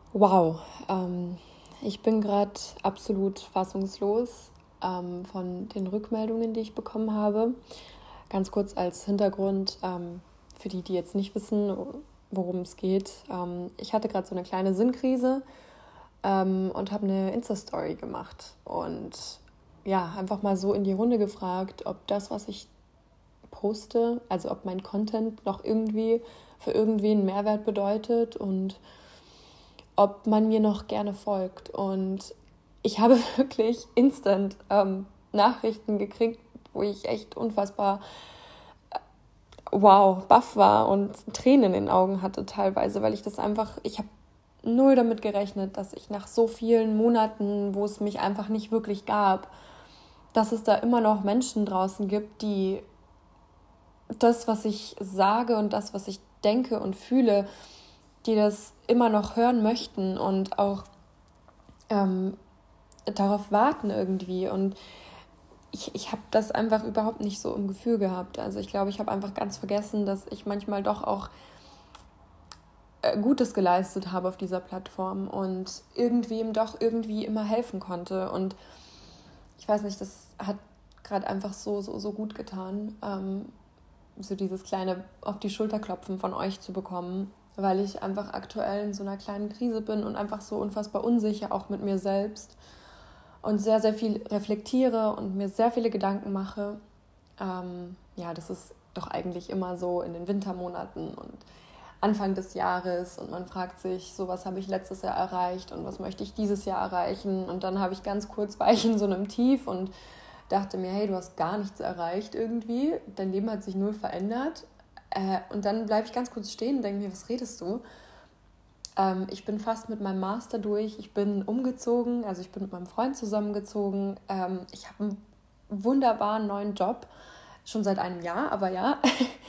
Wow, ich bin gerade absolut fassungslos von den Rückmeldungen, die ich bekommen habe. Ganz kurz als Hintergrund, für die, die jetzt nicht wissen, worum es geht. Ich hatte gerade so eine kleine Sinnkrise und habe eine Insta-Story gemacht. Und ja, einfach mal so in die Runde gefragt, ob das, was ich poste, also ob mein Content noch irgendwie für irgendwen einen Mehrwert bedeutet und ob man mir noch gerne folgt. Und ich habe wirklich instant Nachrichten gekriegt, wo ich echt unfassbar baff war und Tränen in den Augen hatte teilweise, weil ich habe null damit gerechnet, dass ich nach so vielen Monaten, wo es mich einfach nicht wirklich gab, dass es da immer noch Menschen draußen gibt, die das, was ich sage und das, was ich denke und fühle, die das immer noch hören möchten und auch darauf warten irgendwie. Und ich habe das einfach überhaupt nicht so im Gefühl gehabt. Also ich glaube, ich habe einfach ganz vergessen, dass ich manchmal doch auch Gutes geleistet habe auf dieser Plattform und irgendwem doch irgendwie immer helfen konnte. Und ich weiß nicht, das hat gerade einfach so gut getan, so dieses kleine auf die Schulter klopfen von euch zu bekommen, weil ich einfach aktuell in so einer kleinen Krise bin und einfach so unfassbar unsicher, auch mit mir selbst. Und sehr, sehr viel reflektiere und mir sehr viele Gedanken mache. Ja, das ist doch eigentlich immer so in den Wintermonaten und Anfang des Jahres und man fragt sich, so was habe ich letztes Jahr erreicht und was möchte ich dieses Jahr erreichen, und dann habe ich ganz kurz war ich in so einem Tief und dachte mir, hey, du hast gar nichts erreicht irgendwie, dein Leben hat sich null verändert, und dann bleibe ich ganz kurz stehen und denke mir, was redest du? Ich bin fast mit meinem Master durch, ich bin umgezogen, also ich bin mit meinem Freund zusammengezogen, ich habe einen wunderbaren neuen Job, schon seit einem Jahr, aber ja,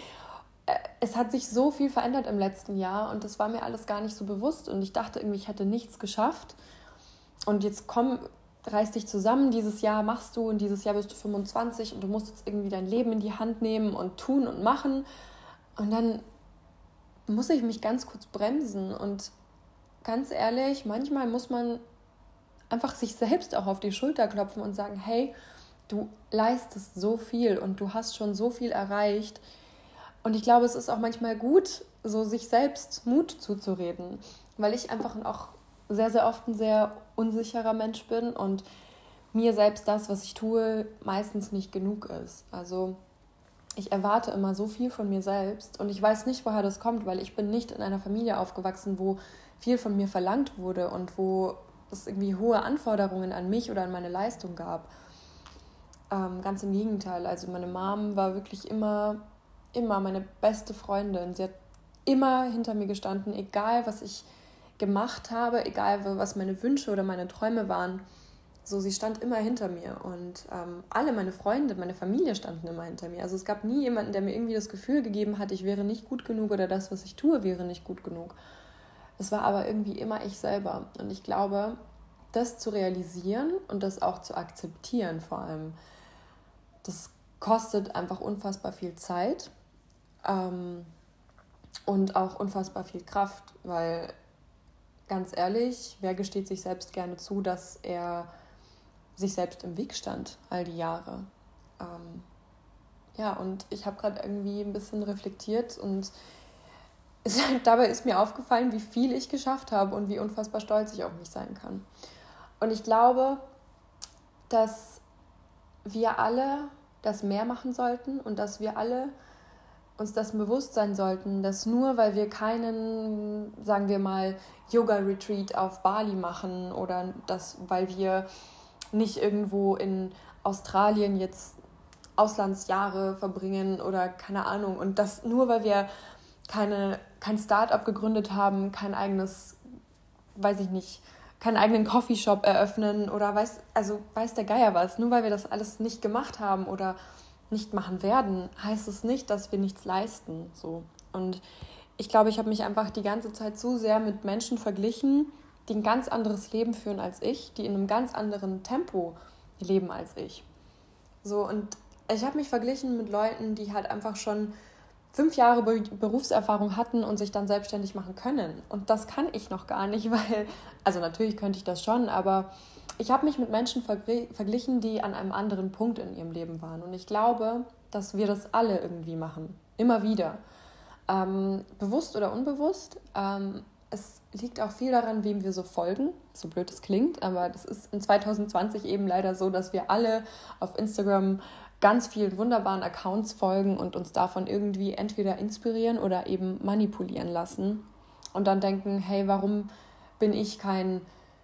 es hat sich so viel verändert im letzten Jahr und das war mir alles gar nicht so bewusst und ich dachte irgendwie, ich hätte nichts geschafft und jetzt komm, reiß dich zusammen, dieses Jahr machst du und dieses Jahr bist du 25 und du musst jetzt irgendwie dein Leben in die Hand nehmen und tun und machen, und dann muss ich mich ganz kurz bremsen und ganz ehrlich, manchmal muss man einfach sich selbst auch auf die Schulter klopfen und sagen, hey, du leistest so viel und du hast schon so viel erreicht. Und ich glaube, es ist auch manchmal gut, so sich selbst Mut zuzureden, weil ich einfach auch sehr, sehr oft ein sehr unsicherer Mensch bin und mir selbst das, was ich tue, meistens nicht genug ist. Also ich erwarte immer so viel von mir selbst und ich weiß nicht, woher das kommt, weil ich bin nicht in einer Familie aufgewachsen, wo viel von mir verlangt wurde und wo es irgendwie hohe Anforderungen an mich oder an meine Leistung gab. Ganz im Gegenteil. Also meine Mom war wirklich immer meine beste Freundin. Sie hat immer hinter mir gestanden, egal was ich gemacht habe, egal was meine Wünsche oder meine Träume waren. So, sie stand immer hinter mir und alle meine Freunde, meine Familie standen immer hinter mir. Also es gab nie jemanden, der mir irgendwie das Gefühl gegeben hat, ich wäre nicht gut genug oder das, was ich tue, wäre nicht gut genug. Es war aber irgendwie immer ich selber. Und ich glaube, das zu realisieren und das auch zu akzeptieren vor allem, das kostet einfach unfassbar viel Zeit und auch unfassbar viel Kraft, weil ganz ehrlich, wer gesteht sich selbst gerne zu, dass er sich selbst im Weg stand all die Jahre? Ja, und ich habe gerade irgendwie ein bisschen reflektiert und dabei ist mir aufgefallen, wie viel ich geschafft habe und wie unfassbar stolz ich auf mich sein kann. Und ich glaube, dass wir alle das mehr machen sollten und dass wir alle uns das bewusst sein sollten, dass nur weil wir keinen, sagen wir mal, Yoga-Retreat auf Bali machen oder weil wir nicht irgendwo in Australien jetzt Auslandsjahre verbringen oder keine Ahnung, und das nur weil wir kein Start-up gegründet haben, kein eigenes, weiß ich nicht, keinen eigenen Coffeeshop eröffnen oder weiß der Geier was. Nur weil wir das alles nicht gemacht haben oder nicht machen werden, heißt es nicht, dass wir nichts leisten. So. Und ich glaube, ich habe mich einfach die ganze Zeit zu sehr mit Menschen verglichen, die ein ganz anderes Leben führen als ich, die in einem ganz anderen Tempo leben als ich. So, und ich habe mich verglichen mit Leuten, die halt einfach schon 5 Jahre Berufserfahrung hatten und sich dann selbstständig machen können. Und das kann ich noch gar nicht, weil, also natürlich könnte ich das schon, aber ich habe mich mit Menschen verglichen, die an einem anderen Punkt in ihrem Leben waren. Und ich glaube, dass wir das alle irgendwie machen. Immer wieder. Bewusst oder unbewusst. Es liegt auch viel daran, wem wir so folgen. So blöd es klingt, aber das ist in 2020 eben leider so, dass wir alle auf Instagram ganz vielen wunderbaren Accounts folgen und uns davon irgendwie entweder inspirieren oder eben manipulieren lassen. Und dann denken, hey, warum bin ich kein...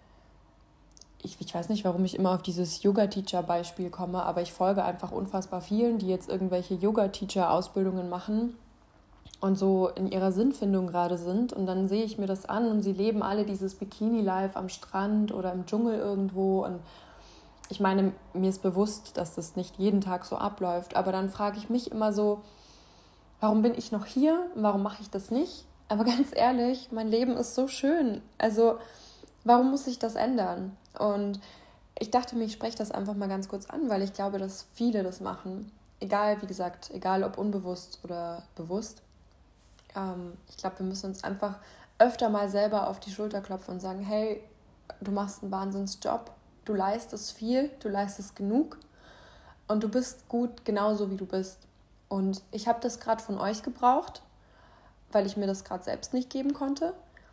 Ich weiß nicht, warum ich immer auf dieses Yoga-Teacher-Beispiel komme, aber ich folge einfach unfassbar vielen, die jetzt irgendwelche Yoga-Teacher-Ausbildungen machen und so in ihrer Sinnfindung gerade sind. Und dann sehe ich mir das an und sie leben alle dieses Bikini-Life am Strand oder im Dschungel irgendwo. Und ich meine, mir ist bewusst, dass das nicht jeden Tag so abläuft, aber dann frage ich mich immer so, warum bin ich noch hier? Warum mache ich das nicht? Aber ganz ehrlich, mein Leben ist so schön. Also warum muss ich das ändern? Und ich dachte mir, ich spreche das einfach mal ganz kurz an, weil ich glaube, dass viele das machen. Egal, wie gesagt, egal ob unbewusst oder bewusst. Ich glaube, wir müssen uns einfach öfter mal selber auf die Schulter klopfen und sagen, hey, du machst einen Wahnsinnsjob, du leistest viel, du leistest genug und du bist gut genauso, wie du bist. Und ich habe das gerade von euch gebraucht, weil ich mir das gerade selbst nicht geben konnte.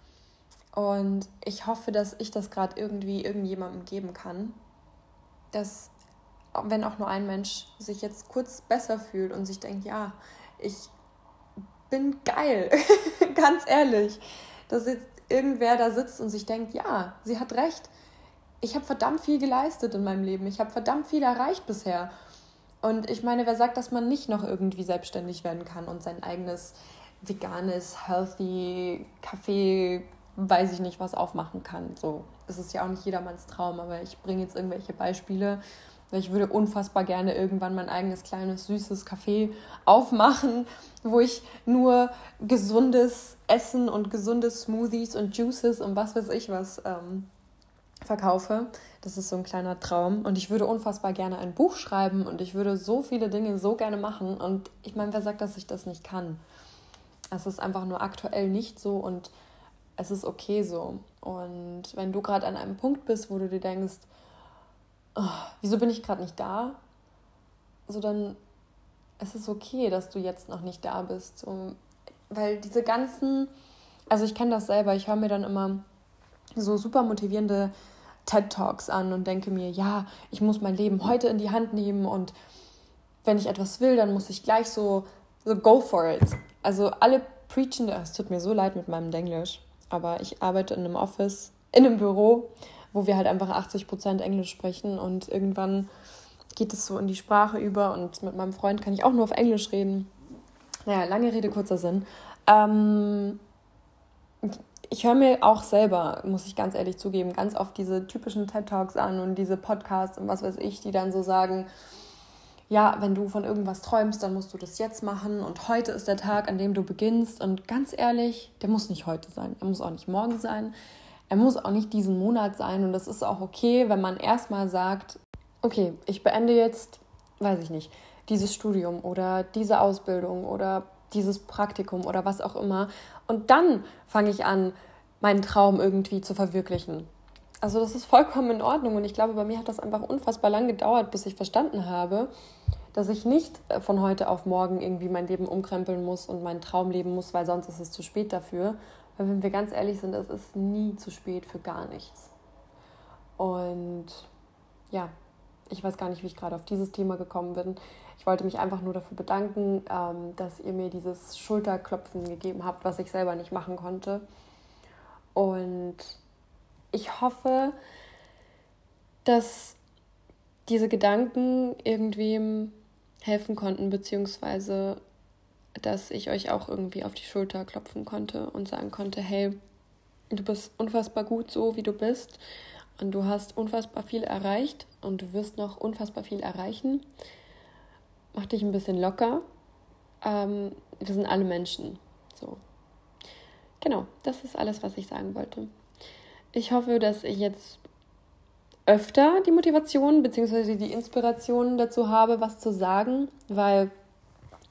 Und ich hoffe, dass ich das gerade irgendwie irgendjemandem geben kann, dass, wenn auch nur ein Mensch sich jetzt kurz besser fühlt und sich denkt, ja, ich bin geil, ganz ehrlich, dass jetzt irgendwer da sitzt und sich denkt, ja, sie hat recht, ich habe verdammt viel geleistet in meinem Leben, ich habe verdammt viel erreicht bisher. Und ich meine, wer sagt, dass man nicht noch irgendwie selbstständig werden kann und sein eigenes veganes, healthy Café, weiß ich nicht, was aufmachen kann. So, es ist ja auch nicht jedermanns Traum, aber ich bringe jetzt irgendwelche Beispiele. Ich würde unfassbar gerne irgendwann mein eigenes kleines, süßes Café aufmachen, wo ich nur gesundes Essen und gesunde Smoothies und Juices und was weiß ich was verkaufe. Das ist so ein kleiner Traum. Und ich würde unfassbar gerne ein Buch schreiben und ich würde so viele Dinge so gerne machen. Und ich meine, wer sagt, dass ich das nicht kann? Es ist einfach nur aktuell nicht so und es ist okay so. Und wenn du gerade an einem Punkt bist, wo du dir denkst, oh, wieso bin ich gerade nicht da? So, dann ist es okay, dass du jetzt noch nicht da bist. So, weil diese ganzen, also ich kenne das selber, ich höre mir dann immer so super motivierende TED-Talks an und denke mir, ja, ich muss mein Leben heute in die Hand nehmen und wenn ich etwas will, dann muss ich gleich so go for it. Also alle preachen, es tut mir so leid mit meinem Denglisch, aber ich arbeite in einem Office, in einem Büro, wo wir halt einfach 80% Englisch sprechen und irgendwann geht es so in die Sprache über und mit meinem Freund kann ich auch nur auf Englisch reden. Naja, lange Rede, kurzer Sinn. Ich höre mir auch selber, muss ich ganz ehrlich zugeben, ganz oft diese typischen TED-Talks an und diese Podcasts und was weiß ich, die dann so sagen, ja, wenn du von irgendwas träumst, dann musst du das jetzt machen und heute ist der Tag, an dem du beginnst. Und ganz ehrlich, der muss nicht heute sein, er muss auch nicht morgen sein, er muss auch nicht diesen Monat sein. Und das ist auch okay, wenn man erstmal sagt, okay, ich beende jetzt, weiß ich nicht, dieses Studium oder diese Ausbildung oder dieses Praktikum oder was auch immer. Und dann fange ich an, meinen Traum irgendwie zu verwirklichen. Also das ist vollkommen in Ordnung und ich glaube, bei mir hat das einfach unfassbar lang gedauert, bis ich verstanden habe, dass ich nicht von heute auf morgen irgendwie mein Leben umkrempeln muss und meinen Traum leben muss, weil sonst ist es zu spät dafür. Weil wenn wir ganz ehrlich sind, es ist nie zu spät für gar nichts. Und ja, ich weiß gar nicht, wie ich gerade auf dieses Thema gekommen bin. Ich wollte mich einfach nur dafür bedanken, dass ihr mir dieses Schulterklopfen gegeben habt, was ich selber nicht machen konnte. Und ich hoffe, dass diese Gedanken irgendwem helfen konnten, beziehungsweise dass ich euch auch irgendwie auf die Schulter klopfen konnte und sagen konnte, hey, du bist unfassbar gut so, wie du bist und du hast unfassbar viel erreicht und du wirst noch unfassbar viel erreichen. Mach dich ein bisschen locker. Wir sind alle Menschen. So. Genau, das ist alles, was ich sagen wollte. Ich hoffe, dass ich jetzt öfter die Motivation bzw. die Inspiration dazu habe, was zu sagen, weil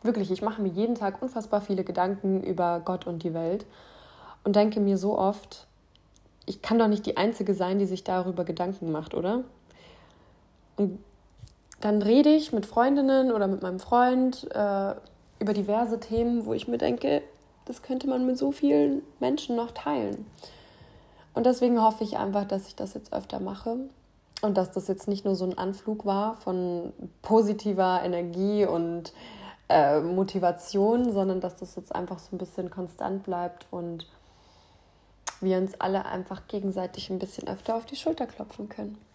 wirklich, ich mache mir jeden Tag unfassbar viele Gedanken über Gott und die Welt und denke mir so oft, ich kann doch nicht die Einzige sein, die sich darüber Gedanken macht, oder? Und dann rede ich mit Freundinnen oder mit meinem Freund über diverse Themen, wo ich mir denke, das könnte man mit so vielen Menschen noch teilen. Und deswegen hoffe ich einfach, dass ich das jetzt öfter mache und dass das jetzt nicht nur so ein Anflug war von positiver Energie und Motivation, sondern dass das jetzt einfach so ein bisschen konstant bleibt und wir uns alle einfach gegenseitig ein bisschen öfter auf die Schulter klopfen können.